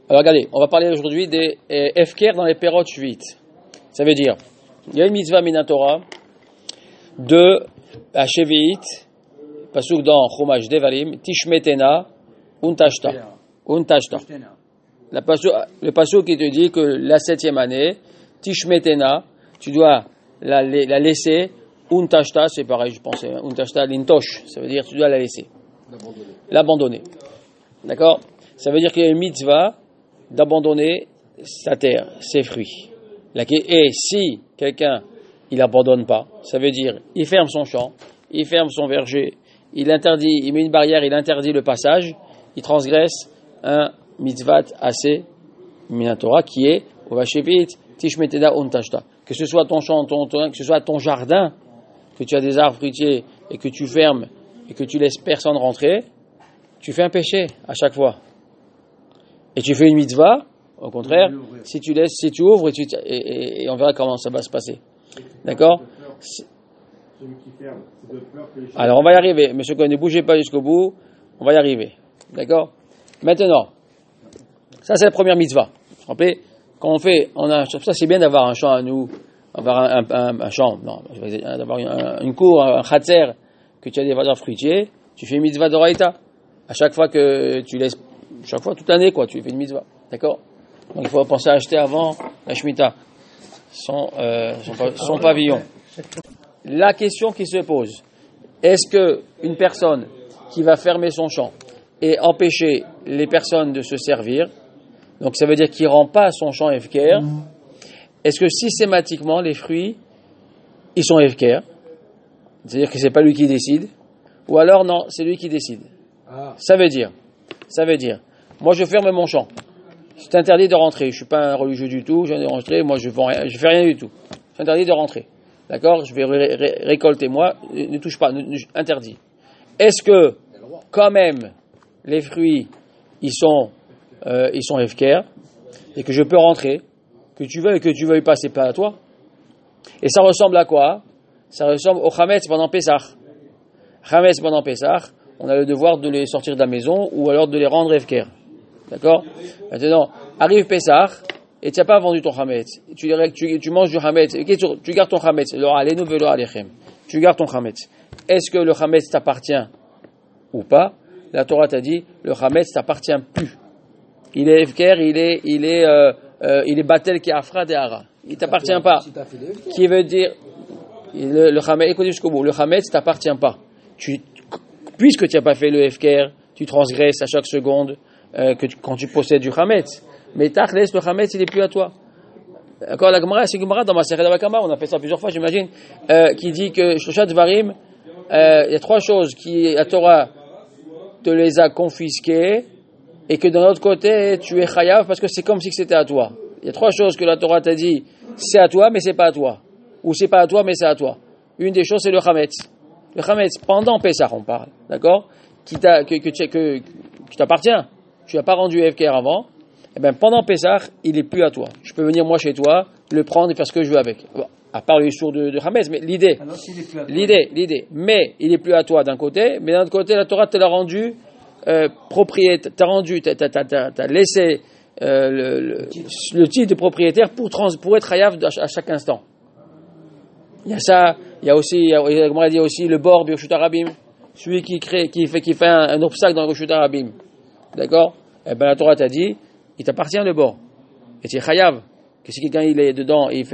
Alors regardez, on va parler aujourd'hui des Efker dans les périodes Shvit. Ça veut dire, il y a une mitzvah minatora de Hashevi'it, pasuk dans Chumash Devarim, Tishmetena, Untashta. Le pasuk qui te dit que la 7e année, Tishmetena, tu dois la laisser, Untashta, c'est pareil, je pensais, Untashta lintosh, ça veut dire tu dois la laisser. L'abandonner. D'accord? Ça veut dire qu'il y a une mitzvah d'abandonner sa terre, ses fruits. Et si quelqu'un, il abandonne pas, ça veut dire, il ferme son champ, il ferme son verger, il met une barrière, il interdit le passage, il transgresse un mitzvat assez minatora qui est, tishmeteda untashta. Que ce soit ton champ, que ce soit ton jardin, que tu as des arbres fruitiers et que tu fermes et que tu laisses personne rentrer, tu fais un péché à chaque fois. Et tu fais une mitzvah, au contraire, si tu ouvres et on verra comment ça va se passer. D'accord? Alors on va y arriver. Monsieur Cohen, ne bougez pas jusqu'au bout. On va y arriver. D'accord? Maintenant, ça c'est la première mitzvah. Vous vous rappelez? Quand ça c'est bien d'avoir un champ à nous, avoir un champ, non, d'avoir une cour, un chatzer, que tu as des valeurs fruitiers, tu fais une mitzvah d'oraïta. À chaque fois que tu laisses, chaque fois toute l'année, tu fais une mitzvah. D'accord? Donc il faut penser à acheter avant la Shemitah, son pavillon. La question qui se pose, est-ce que une personne qui va fermer son champ et empêcher les personnes de se servir, donc ça veut dire qu'il ne rend pas son champ Efker, est-ce que systématiquement les fruits, ils sont Efker? C'est-à-dire que c'est pas lui qui décide, ou alors non, c'est lui qui décide. Ça veut dire, moi je ferme mon champ. C'est interdit de rentrer. Je suis pas un religieux du tout. Je viens de rentrer. Moi, je fais rien du tout. C'est interdit de rentrer. D'accord? Je vais récolter. Moi, ne touche pas. Interdit. Est-ce que, quand même, les fruits, ils sont Efker, et que je peux rentrer, que tu veuilles pas, c'est pas à toi. Et ça ressemble à quoi? Ça ressemble au Chametz pendant Pessah. Chametz pendant Pessah, on a le devoir de les sortir de la maison, ou alors de les rendre Efker. D'accord? Maintenant, arrive Pessah, et tu n'as pas vendu ton Chametz. Tu manges du Chametz. Tu gardes ton Chametz. Tu gardes ton Chametz. Est-ce que le Chametz t'appartient ou pas? La Torah t'a dit, le Chametz t'appartient plus. Il est Efker, il est Batel qui Afra de Hara. Il t'appartient pas. Qui veut dire, le Chametz, écoutez jusqu'au bout, le Chametz t'appartient pas. Puisque tu n'as pas fait le Efker, tu transgresses à chaque seconde, quand tu possèdes du Chametz. Mais Tachles, le Chametz, il n'est plus à toi. D'accord, la Gemara, c'est Gemara dans ma Masechet Bava, on a fait ça plusieurs fois, j'imagine, qui dit que Shoshat Dvarim, il y a 3 choses qui, la Torah te les a confisquées, et que d'un autre côté, tu es chayav parce que c'est comme si c'était à toi. Il y a 3 choses que la Torah t'a dit, c'est à toi, mais c'est pas à toi. Ou c'est pas à toi, mais c'est à toi. Une des choses, c'est le Chametz. Le Chametz, pendant Pessah, on parle, d'accord, qui t'appartient. Tu n'as pas rendu Efker avant, et bien pendant Pessah, il n'est plus à toi. Je peux venir moi chez toi, le prendre et faire ce que je veux avec. Bon, à part le sourd de Chametz, mais l'idée. Mais il n'est plus à toi d'un côté, mais d'un autre côté, la Torah te l'a rendu propriétaire, t'as laissé le titre de propriétaire pour être chayav à chaque instant. Il y a ça, il y a aussi le bord Birshut Harabim, celui qui fait un obstacle dans le Birshut Harabim. D'accord? Eh ben la Torah t'a dit, il t'appartient le bord. Et tu es chayav. Que si quelqu'un il est dedans, il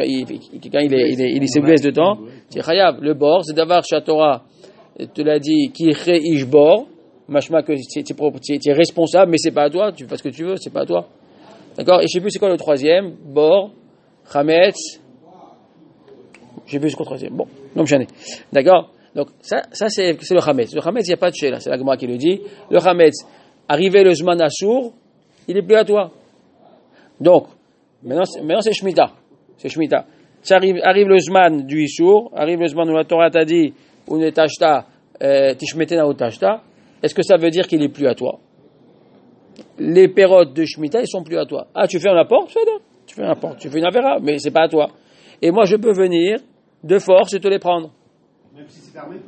se blesse dedans, tu es chayav. Le bord, c'est d'avoir chez la Torah, te l'a dit, qui est ish bord, machma que tu es responsable, mais c'est pas à toi, tu fais ce que tu veux, c'est pas à toi. D'accord? Et je sais plus c'est quoi le troisième, bord, chametz, je sais plus c'est quoi le troisième. Bon, non j'en ai. D'accord? Donc ça c'est le chametz. Le chametz, il n'y a pas de chez là, c'est la Gemara qui le dit. Le chametz, arrivé le Zman Assour, il n'est plus à toi. Donc, maintenant c'est Shemitah. C'est Shemitah. Ça arrive le Zman du Issour, arrive le Zman où la Torah t'a dit, ou ne tachta, tishmetena ou tachta. Est-ce que ça veut dire qu'il n'est plus à toi? Les périodes de Shemitah, ils sont plus à toi. Ah, tu fermes la porte? Tu fermes la porte. Tu fais une avéra, mais c'est pas à toi. Et moi, je peux venir de force et te les prendre. Même si c'est fermé?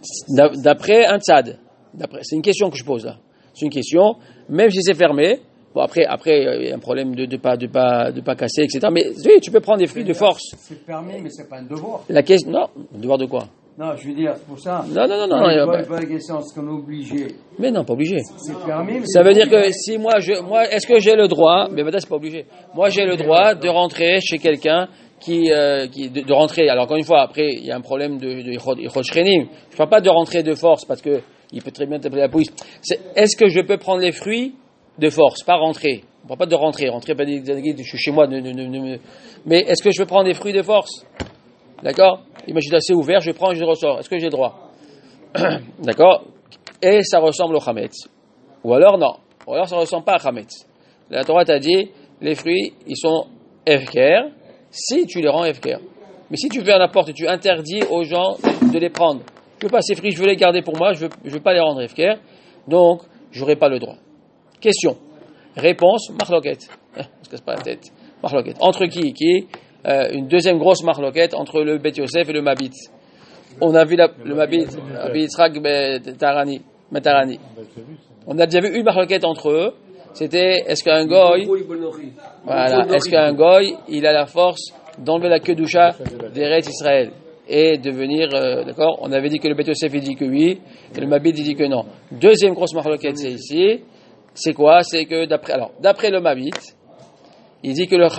D'après un tzad. C'est une question que je pose là. C'est une question. Même si c'est fermé, Bon, après, il y a un problème de pas casser, etc. Mais oui, tu peux prendre des fruits de force. C'est permis, mais c'est pas un devoir. La question, non, devoir de quoi? Non, je veux dire, c'est pour ça. Non. Est-ce qu'on est obligé? Mais non, pas obligé. C'est permis, mais Ça veut dire que si moi, est-ce que j'ai le droit? Mais maintenant, c'est pas obligé. Moi, j'ai le droit de rentrer chez quelqu'un de rentrer. Alors, encore une fois, après, il y a un problème de Ichot Shrenim. Je parle pas de rentrer de force parce que il peut très bien t'appeler la police. Est-ce que je peux prendre les fruits de force, pas rentrer? On parle pas de rentrer, pas dire, je suis chez moi, mais est-ce que je peux prendre des fruits de force? D'accord? Imagine assez ouvert, je prends et je ressors. Est-ce que j'ai le droit? D'accord? Et ça ressemble au Chametz. Ou alors non. Ou alors ça ressemble pas à Chametz. La Torah t'a dit, les fruits, ils sont Hefker, si tu les rends Hefker. Mais si tu fais la porte et tu interdis aux gens de les prendre, je veux pas ces fruits, je veux les garder pour moi, je veux pas les rendre Hefker, donc j'aurai pas le droit. Question. Réponse, marloquette. On se casse pas la tête. Marloquette. Entre qui? Une deuxième grosse marloquette entre le Bet Yosef et le Mabit. On a vu le Mabit, Yitzhak Tarani. On a déjà vu une marloquette entre eux. C'était, est-ce qu'un goy, il a la force d'enlever la kedusha d'Eretz Israël et de venir, d'accord? On avait dit que le Bet Yosef il dit que oui, et le Mabit il dit que non. Deuxième grosse marloquette, c'est ici. C'est quoi? C'est que d'après le Mabit, il dit que le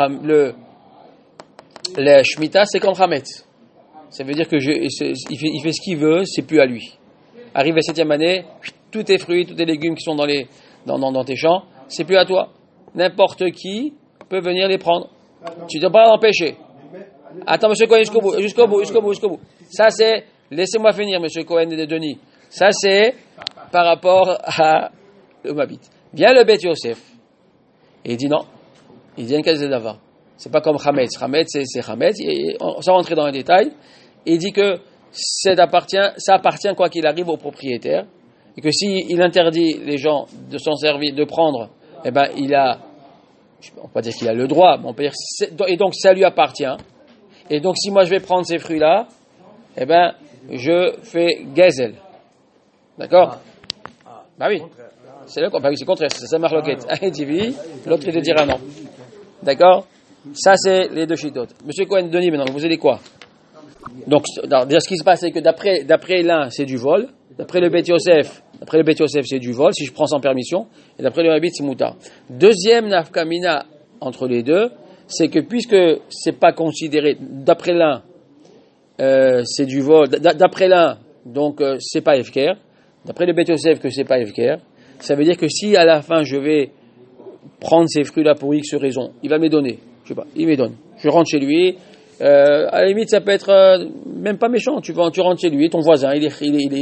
Shemitah, c'est comme Hametz. Ça veut dire que il fait ce qu'il veut, c'est plus à lui. Arrive la 7e année, tous tes fruits, tous tes légumes qui sont dans tes champs, c'est plus à toi. N'importe qui peut venir les prendre. Tu ne dois pas l'empêcher. Attends, monsieur Cohen, jusqu'au bout. Ça c'est, laissez-moi finir, monsieur Cohen et Denis. Ça c'est par rapport à le Mabit. Vient le Bet Yosef et il dit non. Il dit un Kazedava. C'est pas comme Hametz. Hametz, c'est Hametz. Sans rentrer dans les détails, il dit que ça appartient quoi qu'il arrive au propriétaire et que s'il interdit les gens de s'en servir, de prendre, eh ben il a, on peut pas dire qu'il a le droit, mais on peut dire et donc ça lui appartient. Et donc si moi je vais prendre ces fruits là, eh ben je fais gazel. D'accord? Bah oui. C'est le contraire, c'est ça marloquette. Un dit oui, l'autre il te dira non. D'accord? Ça c'est les deux chitotes. Monsieur Cohen Denis, maintenant, vous allez quoi? Donc, déjà ce qui se passe, c'est que d'après l'un, c'est du vol. D'après le Bet Yosef, c'est du vol, si je prends sans permission. Et d'après le Mabit, c'est moutar. Deuxième nafkamina entre les deux, c'est que puisque c'est pas considéré, d'après l'un, c'est du vol. D'après l'un, donc c'est pas Hefker. D'après le Bet Yosef, que c'est pas Hefker. Ça veut dire que si à la fin je vais prendre ces fruits-là pour X raison, il va me les donner. Je sais pas, il me les donne. Je rentre chez lui. À la limite, ça peut être même pas méchant. Tu rentres chez lui, ton voisin, il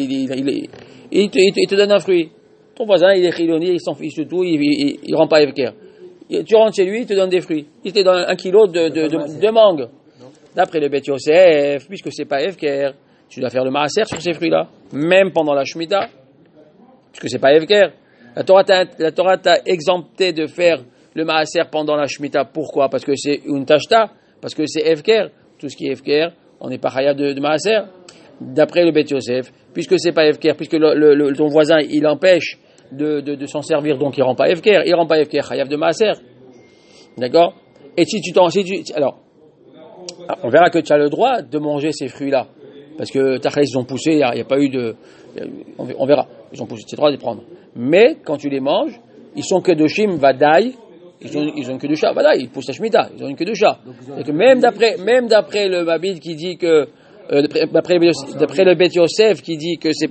te donne un fruit. Ton voisin, il est chiloni, il s'en fiche de tout, il rend pas Hefker. Tu rentres chez lui, il te donne des fruits. Il te donne 1 kilo de mangue. D'après le Bet Yosef, puisque c'est pas Hefker, tu dois faire le maaser sur ces fruits-là, même pendant la Shemitah, puisque c'est pas Hefker. La Torah t'a exempté de faire le maaser pendant la Shemitah. Pourquoi? Parce que c'est une tashta, parce que c'est Hefker. Tout ce qui est Hefker, on n'est pas chaya de maaser. D'après le Bet Yosef, puisque c'est pas Hefker, puisque ton voisin il empêche de s'en servir, donc il rend pas Hefker. Il rend pas Hefker, chayav de maaser. D'accord? Et alors, on verra que tu as le droit de manger ces fruits-là, parce que Tachlis ils ont poussé, il n'y a pas eu de, on verra, ils ont poussé, tu as le droit de les prendre. Mais quand tu les manges, ils sont que de shim vadaï, ils ont que de chat, vadaï, ils poussent la shmita, ils ont une queue de chat. Même d'après le Mabid qui dit que, d'après le Bet Yosef qui dit que c'est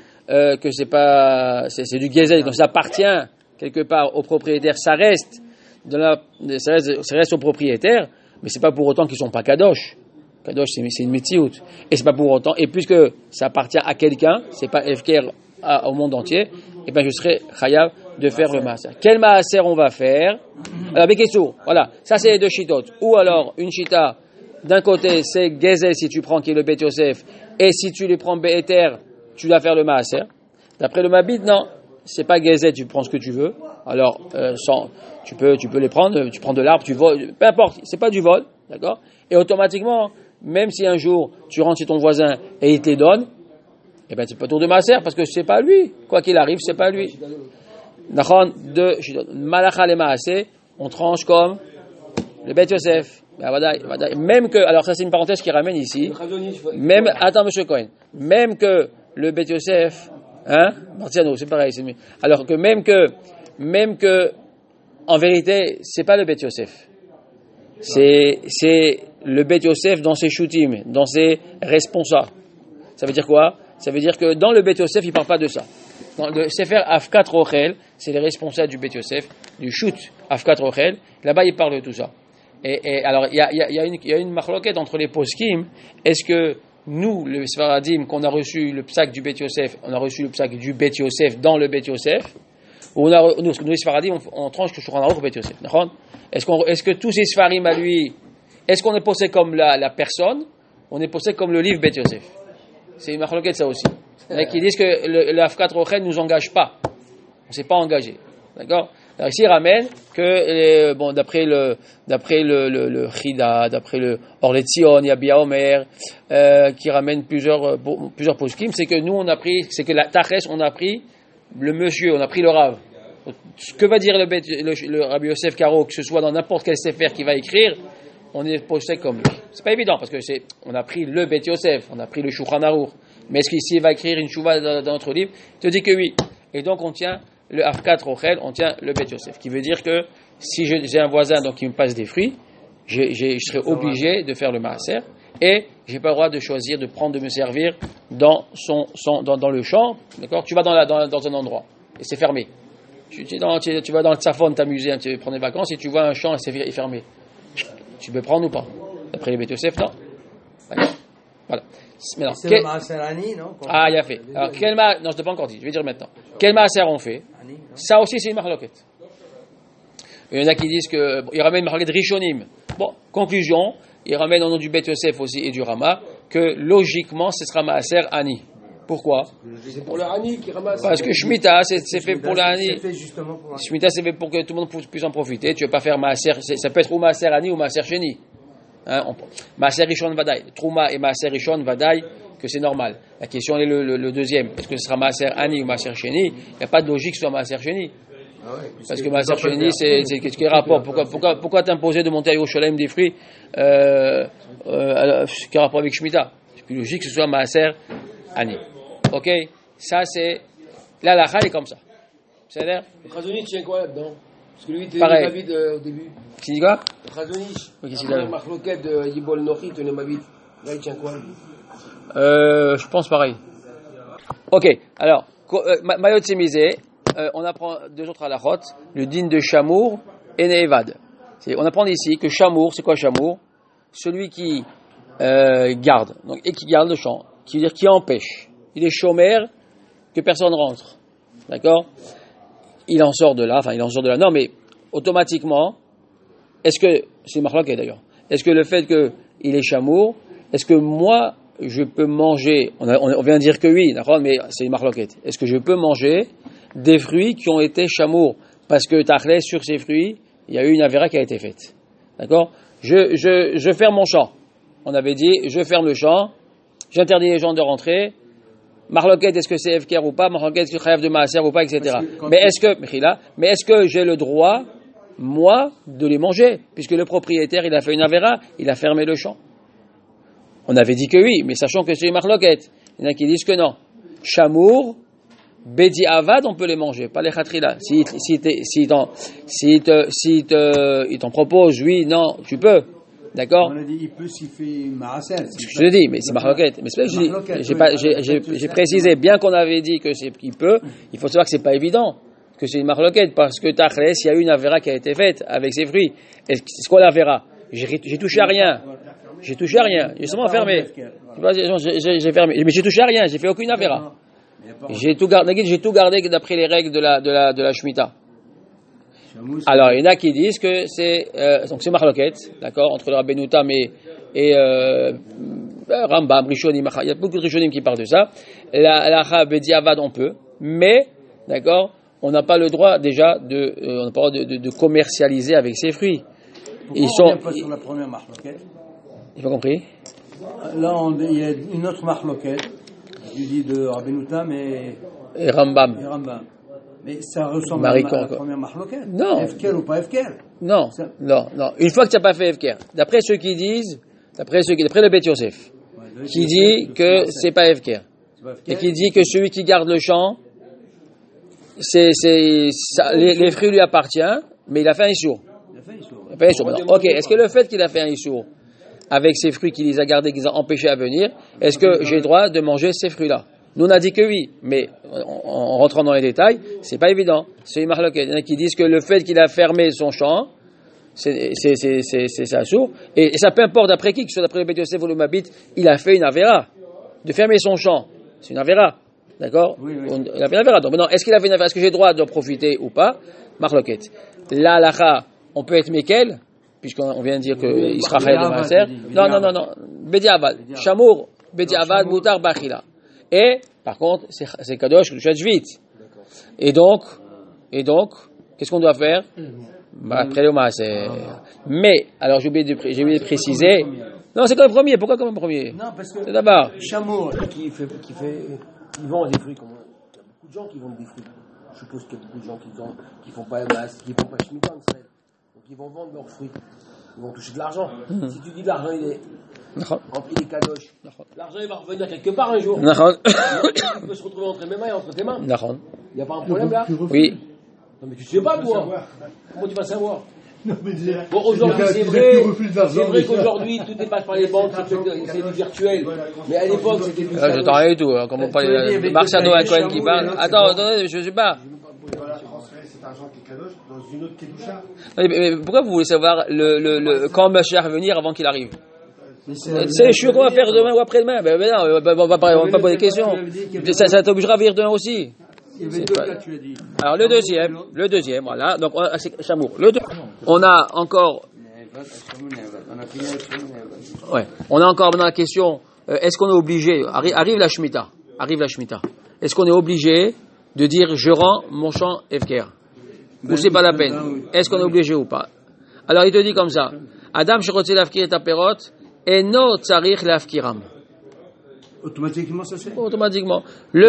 du gezel, donc ça appartient quelque part au propriétaire, ça reste au propriétaire, mais c'est pas pour autant qu'ils sont pas kadosh. Kadosh, c'est une metiout. Et c'est pas pour autant, et puisque ça appartient à quelqu'un, c'est pas Hefker au monde entier, et ben je serai chayav de faire le maaser. Quel maaser on va faire? Alors, Bekessou, voilà, ça c'est les deux chitotes. Ou alors, une chita, d'un côté, c'est gezel si tu prends qui est le Bet Yosef, et si tu les prends Be'eter, tu dois faire le maaser. D'après le Mabit, non, c'est pas gezel, tu prends ce que tu veux. Alors, tu peux les prendre, tu prends de l'arbre, tu voles, peu importe, c'est pas du vol, d'accord? Et automatiquement, même si un jour tu rentres chez ton voisin et il te les donne, eh ben c'est pas tour de maaser parce que c'est pas lui. Quoi qu'il arrive, c'est pas lui. Nachon, de Malacha le Maaseh, on tranche comme le Bet Yosef. Même que, alors ça c'est une parenthèse qui ramène ici, même, attends monsieur Cohen, même que le Bet Yosef, Martiano, c'est pareil, alors que même que, en vérité, c'est pas le Bet Yosef. C'est le Bet Yosef dans ses shootim, dans ses responsables. Ça veut dire quoi? Ça veut dire que dans le Bet Yosef, il parle pas de ça. Dans le Sefer Afkat Rochel, c'est les responsables du Bet Yosef, du shoot Afkat Rochel, là-bas il parle de tout ça. Et alors, il y a une marloquette entre les poskim. Est-ce que nous, le Sfaradim, qu'on a reçu le psak du Bet Yosef, on a reçu le psak du Bet Yosef dans le Bet Yosef, ou nous les Sfaradim, on tranche que Shulchan Aruch Bet Yosef. Est-ce que tous ces Sfarim à lui, est-ce qu'on est posé comme la personne, on est posé comme le livre Bet Yosef? C'est une marloquette ça aussi. Il y en a qui disent que l'Afkat Rochel ne nous engage pas. On ne s'est pas engagé. D'accord? Alors ici, il ramène que, d'après le Chida, d'après le Orletzion, il y a Bia Omer, qui ramène plusieurs poskim, c'est que nous, c'est que la Tachès, on a pris le monsieur, on a pris le Rav. Ce que va dire le Rabbi Yosef Karo, que ce soit dans n'importe quel sefer qui va écrire, on est posé comme lui. C'est pas évident, parce que on a pris le Bet Yosef, on a pris le Shulchan Aruch. Mais est-ce qu'ici, il va écrire une chouva dans notre livre? Il te dit que oui. Et donc, on tient le Afkat Rochel, on tient le Bet Yosef. Qui veut dire que si j'ai un voisin donc, qui me passe des fruits, je serai obligé de faire le maaser. Et j'ai pas le droit de choisir, de prendre, de me servir dans le champ. D'accord? Tu vas dans un endroit. Et c'est fermé. Tu vas dans le Tsafon t'amuser, tu vas prendre des vacances, et tu vois un champ et c'est fermé. Tu peux prendre ou pas? D'après les Bet Yosef, non? D'accord? Voilà. Maintenant, c'est le maaser ani, non? Il a fait. Alors, non, je ne t'ai pas encore dit, je vais dire maintenant. Quel maaser on fait? Ça aussi, c'est une marloquette. Il y en a qui disent qu'il ramène une marloquette rishonim. Bon, conclusion, il ramène au nom du Bet Yosef aussi et du Rama, que logiquement, ce sera maaser ani. Pourquoi? C'est pour le ani qui ramasse. Parce que Shemitah, c'est fait pour l'ani. Shemitah, c'est fait pour que tout le monde puisse en profiter. Tu ne veux pas faire maaser, ça peut être ou maaser ani ou maaser sheni. Maaser Rishon Vadaï, Trouma et Maaser Rishon Vadaï, que c'est normal. La question est le deuxième. Est-ce que ce sera Maaser Ani ou Maaser Sheni? Il n'y a pas de logique que ce soit Maaser Sheni. Parce que Maaser Sheni, c'est quel rapport? Pourquoi t'imposer de monter à Yerushalayim des fruits quel rapport avec Shemitah? C'est plus logique que ce soit Maaser Ani. Ok? Ça, c'est. Là, la est comme ça. C'est l'air? Le Khazonich tient quoi là-dedans? Parce que lui, il tenait David au début. Qui dit quoi? Le Khazonich. Qu'est-ce qu'il a? La marloquette de Yibol Nochi tenait David. Là, il tient quoi? Je pense pareil. Ok, alors, Mayot Semisé, on apprend deux autres halachot, le din de Chamour et Ne'evad. On apprend ici que Chamour, c'est quoi Chamour? Celui qui garde, donc, et qui garde le champ, qui veut dire qui empêche. Il est chômeur, que personne rentre. D'accord? Il en sort de là, non, mais automatiquement, est-ce que, c'est marloquet d'ailleurs, est-ce que le fait qu'il est chamour, est-ce que moi, je peux manger, on vient de dire que oui, d'accord, mais c'est une marloquette, est-ce que je peux manger des fruits qui ont été chamour, parce que Tachlès, sur ces fruits, il y a eu une avéra qui a été faite. D'accord? Je ferme mon champ. On avait dit, je ferme le champ, j'interdis les gens de rentrer, marloquette, est-ce que c'est FKR ou pas, marloquette, est-ce que c'est de maaser ou pas, etc. Mais est-ce que j'ai le droit, moi, de les manger, puisque le propriétaire, il a fait une avéra, il a fermé le champ. On avait dit que oui, mais sachant que c'est une marloquette. Il y en a qui disent que non. Chamour, Bedi Avad, on peut les manger, pas les khatrila. Il t'en propose, oui, non, tu peux. D'accord? On a dit, il peut s'il fait une maaser. Je te dis, mais c'est marloquette. Mais c'est pas que j'ai précisé, bien qu'on avait dit que c'est qu'il peut, il faut savoir que c'est pas évident, que c'est une marloquette, parce que Tachlès, il y a eu une avéra qui a été faite avec ses fruits. Et c'est quoi l'avéra? J'ai touché à rien. J'ai seulement fermé. J'ai fermé. Mais j'ai touché à rien, j'ai fait aucune avéra. J'ai tout gardé d'après les règles de la Shemitah. Alors, il y en a qui disent que donc c'est marloquette, d'accord, entre le Rabbeinu Tam et Rambam, Rishonim, il y a beaucoup de Rishonim qui parlent de ça. La Bedi Avad, on peut, mais, d'accord, on n'a pas le droit déjà de commercialiser avec ces fruits. Pourquoi on n'est pas sur la première marloquette? J'ai pas compris. Là, il y a une autre marloquette, du dit de Rabbeinu Tam et Rambam. Mais ça ressemble à la première mahloket. Non. Efker ou pas Efker. Non. Une fois que tu n'as pas fait Efker, d'après ceux qui disent, d'après le Bet Yosef, qui dit que c'est pas Efker. Et qui dit que celui qui garde le champ, les fruits lui appartiennent, mais il a fait un issour. Ok, est-ce que le fait qu'il a fait un issour avec ces fruits qu'il les a gardés, qu'il les a empêchés à venir, est-ce que j'ai le droit de manger ces fruits-là? Nous on a dit que oui, mais en rentrant dans les détails, c'est pas évident. C'est une mahloket. Il y en a qui disent que le fait qu'il a fermé son champ, c'est ça sourd, et ça peu importe d'après qui, que ce soit d'après le Bet Yosef ou le Mabit, il a fait une avéra. De fermer son champ, c'est une avéra. D'accord? Oui. Il a fait une avéra. Donc maintenant, est-ce qu'il a fait une avéra? Est-ce que j'ai le droit d'en profiter ou pas? Mahloket. La halacha, on peut être Mekel, puisqu'on vient de dire qu'il sera chayav de maaser. Non. Bedi Avad. Shamour, Bedi Avad, Moutar, Bachila. Et, par contre, c'est Kadosh, le Shadjvit. Et donc, qu'est-ce qu'on doit faire? Après le maaser. Mais, alors j'ai oublié de préciser. Non, c'est comme le premier. Pourquoi comme le premier? Non, parce que. C'est d'abord. Chameau qui vend des fruits. Il y a beaucoup de gens qui vendent des fruits. Je suppose qu'il y a beaucoup de gens qui font pas masse, qui font pas Shemitah en Israël. Donc ils vont vendre leurs fruits. Ils vont toucher de l'argent. Si tu dis de l'argent, il est rempli des kadosh. L'argent, il va revenir quelque part un jour. Il peut se retrouver entre mes mains et entre tes mains. Il n'y a pas un problème là? Oui. Non, mais tu sais pas, toi. Comment tu vas savoir? Bon, aujourd'hui, c'est vrai qu'aujourd'hui, tout est passé par les banques, c'est du virtuel. Mais à l'époque, c'était du je t'en ai tout, hein, comme on parlait de Marciano à Cohen qui parle. Attends, je sais pas. Cet argent qui est kadosh dans une autre kedusha. Mais pourquoi vous voulez savoir quand Mashiach va venir avant qu'il arrive? C'est le qu'on va faire demain ou après-demain. Ben non, on va pas poser des questions. Ça t'obligera à venir demain aussi. Alors le deuxième, voilà. Donc c'est Chamour. On a encore dans la question, est-ce qu'on est obligé, arrive la Shemitah. Est-ce qu'on est obligé de dire je rends mon champ Efker? Ou c'est pas la peine? Est-ce qu'on est obligé ou pas? Alors il te dit comme ça, Adam shechotze lafkir et aperot, eno tzarich lafkiram. Automatiquement, ça se fait. Automatiquement.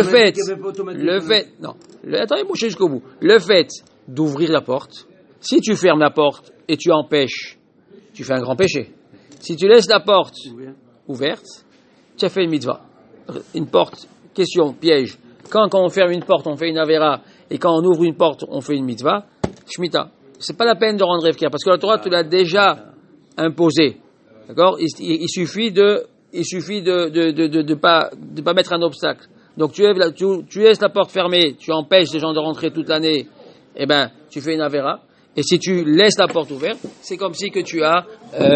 Attendez, bouchez jusqu'au bout. Le fait d'ouvrir la porte, si tu fermes la porte et tu empêches, tu fais un grand péché. Si tu laisses la porte ouverte, tu as fait une mitzvah. Une porte, question, piège. Quand on ferme une porte, on fait une avéra, et quand on ouvre une porte, on fait une mitzvah, shmita. C'est pas la peine de rendre efker, parce que la Torah, tu l'as déjà imposé. D'accord? Il suffit de pas mettre un obstacle. Donc tu laisses la porte fermée, tu empêches les gens de rentrer toute l'année, eh ben tu fais une avéra. Et si tu laisses la porte ouverte, c'est comme si que tu as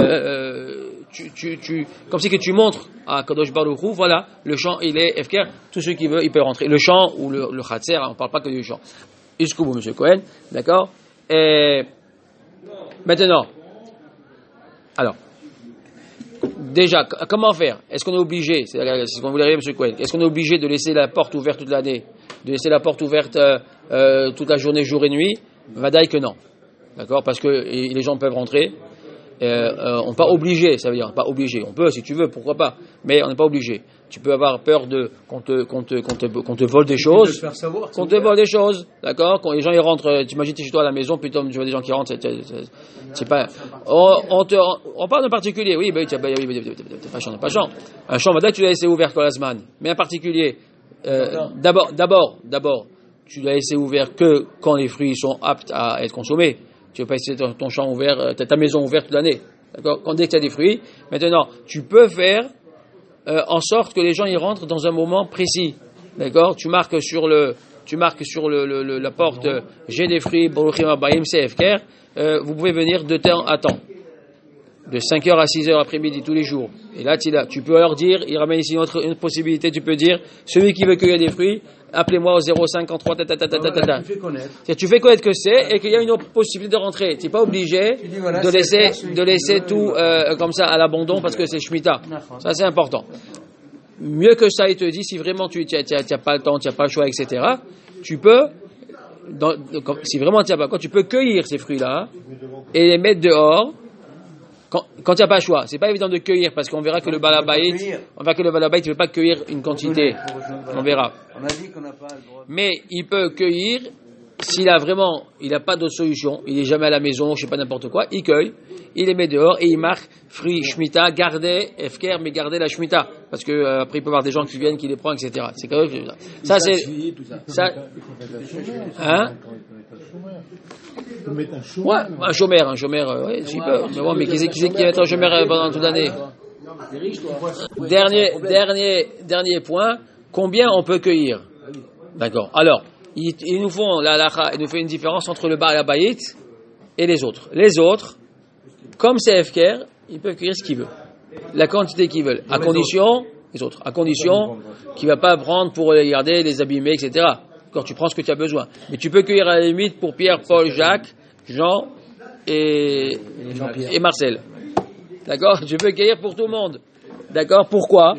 comme si que tu montres à Kadosh Baruch Hu, voilà, le champ il est efker, tous ceux qui veulent ils peuvent rentrer. Le champ ou le chatser, on parle pas que du champ. Jusqu'au bout, monsieur Cohen, d'accord? Et maintenant, alors. Déjà, comment faire? Est-ce qu'on est obligé, c'est ce qu'on voulait dire, M. Cohen, est-ce qu'on est obligé de laisser la porte ouverte toute l'année, de laisser la porte ouverte toute la journée, jour et nuit? Vadaï que non. D'accord? Parce que les gens peuvent rentrer. On n'est pas obligé, ça veut dire, pas obligé. On peut, si tu veux, pourquoi pas. Mais on n'est pas obligé. Tu peux avoir peur qu'on te vole des choses. Qu'on te vole des choses. D'accord? Quand les gens ils rentrent, t'imagines chez toi à la maison, puis tu vois des gens qui rentrent, c'est pas, on parle d'un particulier. Oui, t'as pas champ. Un champ, tu l'as laissé ouvert quand la semaine. Mais un particulier, d'abord, tu l'as laissé ouvert que quand les fruits sont aptes à être consommés. Tu ne veux pas laisser ton champ ouvert, ta maison ouverte toute l'année. D'accord? Quand dès que tu as des fruits, maintenant, tu peux faire en sorte que les gens y rentrent dans un moment précis. D'accord? Tu marques sur la porte, j'ai des fruits, Baruchim Abayim, CFKR, vous pouvez venir de temps à temps. De 5h à 6h après-midi tous les jours. Et là, tu peux leur dire, il ramène ici une autre possibilité, tu peux dire, celui qui veut cueillir des fruits, appelez-moi au 053 Tu fais connaître que c'est et qu'il y a une autre possibilité de rentrer. Tu n'es pas obligé de laisser tout comme ça à l'abandon parce que c'est Shemitah. Ça, c'est important. Mieux que ça, il te dit, si vraiment tu n'as pas le temps, tu n'as pas le choix, etc., tu peux, si vraiment tu n'as pas quoi, tu peux cueillir ces fruits-là et les mettre dehors. Quand il n'y a pas le choix, c'est pas évident de cueillir parce qu'on verra que le balabait ne veut pas cueillir une quantité. On verra. Mais il peut cueillir s'il a vraiment, il n'a pas d'autre solution, il est jamais à la maison, je sais pas n'importe quoi, il cueille, il les met dehors et il marque fruits Shemitah, gardez Efker, mais gardez la Shemitah. Parce que, après, il peut y avoir des gens qui viennent, qui les prennent, etc. C'est quand même, ça, c'est, ça, hein? Ouais, un chômeur, ouais, s'il peut. Mais bon, mais qui c'est qui va être un chômeur pendant toute l'année? Dernier point, combien on peut cueillir? D'accord. Alors, ils nous font il nous fait une différence entre le Baal Habayit et les autres. Les autres, comme c'est Efker, ils peuvent cueillir ce qu'ils veulent. La quantité qu'ils veulent. À condition qu'il ne va pas prendre pour les garder, les abîmer, etc. Quand tu prends ce que tu as besoin. Mais tu peux cueillir à la limite pour Pierre, Paul, Jacques, Jean et Marcel. D'accord? Tu peux cueillir pour tout le monde. D'accord? Pourquoi?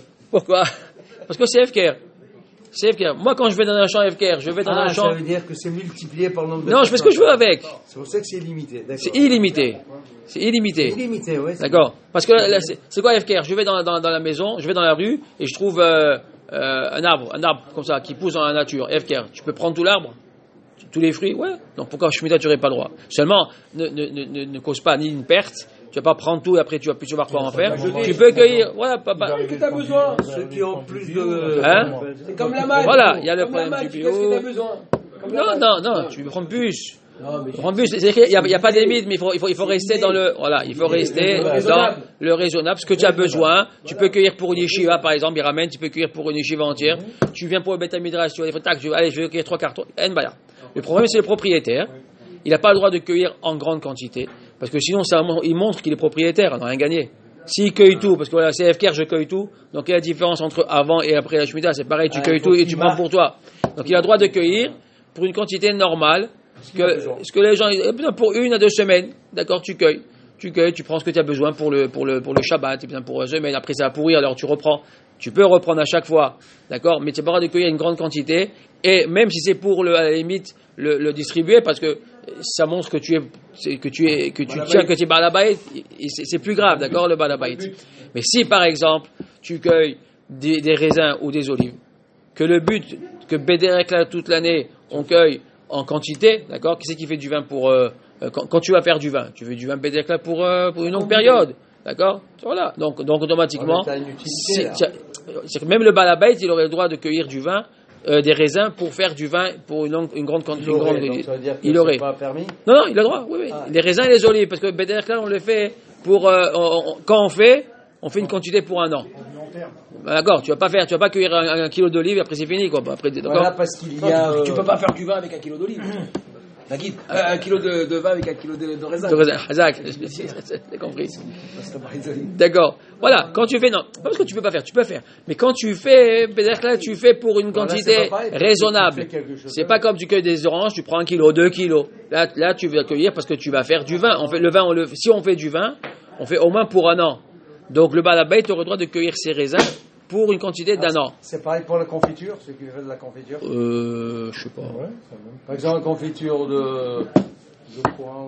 Parce que c'est Efker. C'est FKR. Moi, quand je vais dans un champ FKR, je vais dans un champ. Ça veut dire que c'est multiplié par le nombre de. Non, je fais ce que je veux avec. C'est pour ça que c'est illimité. C'est illimité. C'est illimité. C'est illimité, oui. D'accord. Parce que c'est quoi FKR? Je vais dans la maison, je vais dans la rue et je trouve un arbre comme ça qui pousse dans la nature. FKR. Tu peux prendre tout l'arbre, tous les fruits, ouais. Donc pourquoi Shemitah tu n'aurais pas le droit? Seulement, ne cause pas ni une perte. Tu vas pas prendre tout et après tu vas plus savoir quoi en faire. Tu peux cueillir, voilà, papa. Qu'est-ce que tu as besoin? Ceux qui ont plus de. Hein? C'est comme la maille. Voilà, il y a le problème du bio. Qu'est-ce que tu as besoin? Non, tu prends plus. Il n'y a pas de limite, mais il faut rester dans le, voilà, il faut rester dans le raisonnable, ce que tu as besoin. Tu peux cueillir pour une yeshiva, par exemple, il ramène, tu peux cueillir pour une yeshiva entière. Tu viens pour le Beth Midrash, tu vas dire, tac, allez, je vais cueillir 3 cartons. Le problème, c'est le propriétaire. Il n'a pas le droit de cueillir en grande quantité, parce que sinon, il montre qu'il est propriétaire, on n'a rien gagné. S'il cueille tout, parce que voilà, c'est FKR, je cueille tout, donc il y a la différence entre avant et après la Shemitah, c'est pareil, tu cueilles tout et tu prends pour toi. Donc il a le droit de cueillir pour une quantité normale, ce que les gens, pour 1 à 2 semaines, d'accord, tu cueilles, tu prends ce que tu as besoin pour le Shabbat, pour une semaine, après ça va pourrir, alors tu reprends. Tu peux reprendre à chaque fois, d'accord, mais tu n'as pas le droit de cueillir une grande quantité, et même si c'est pour à la limite le distribuer, parce que ça montre que tu tiens, que tu es Baal Habayit, c'est plus grave, d'accord, le Baal Habayit. Mais si par exemple tu cueilles des raisins ou des olives, que le but, que Bédérek là toute l'année on cueille en quantité, d'accord, qui c'est qui fait du vin pour quand tu vas faire du vin, tu veux du vin Bédérek là pour une longue période. D'accord? Voilà. Donc automatiquement, même le Baal Habayit, il aurait le droit de cueillir du vin, des raisins pour faire du vin pour une grande quantité. Il aurait. Pas permis? Non, il a le droit. Oui. Les raisins et les olives, parce que Bédérek là, on le fait pour quand on fait une quantité pour un an. D'accord, tu vas pas cueillir un kilo d'olive et après c'est fini quoi. Après, voilà, parce qu'il y a. Tu peux pas faire du vin avec 1 kilo d'olive. Un kilo de vin avec 1 kilo de raisin. De raisin, exact. J'ai compris. D'accord. Voilà. Quand tu fais, non, pas parce que tu peux pas faire, tu peux faire. Mais quand tu fais, peut-être là, tu fais pour une quantité raisonnable. C'est pas comme tu cueilles des oranges, tu prends 1 kilo, 2 kilos. Là, tu vas cueillir parce que tu vas faire du vin. On fait le vin, si on fait du vin, on fait au moins pour un an. Donc le Baal Habayit aurait le droit de cueillir ses raisins pour une quantité d'un an. C'est pareil pour la confiture, ceux qui veulent de la confiture. Je sais pas. Ouais, par exemple, la confiture de coin ou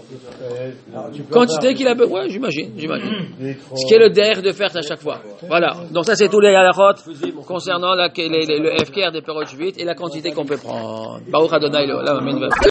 la confiture. Quantité qu'il a besoin, ouais, j'imagine. Ce qui est le derrière de faire à chaque fois. Voilà. Donc ça c'est tous les halachot concernant le FKR des pérodes juives et la quantité qu'on peut prendre. Baruch Adonai,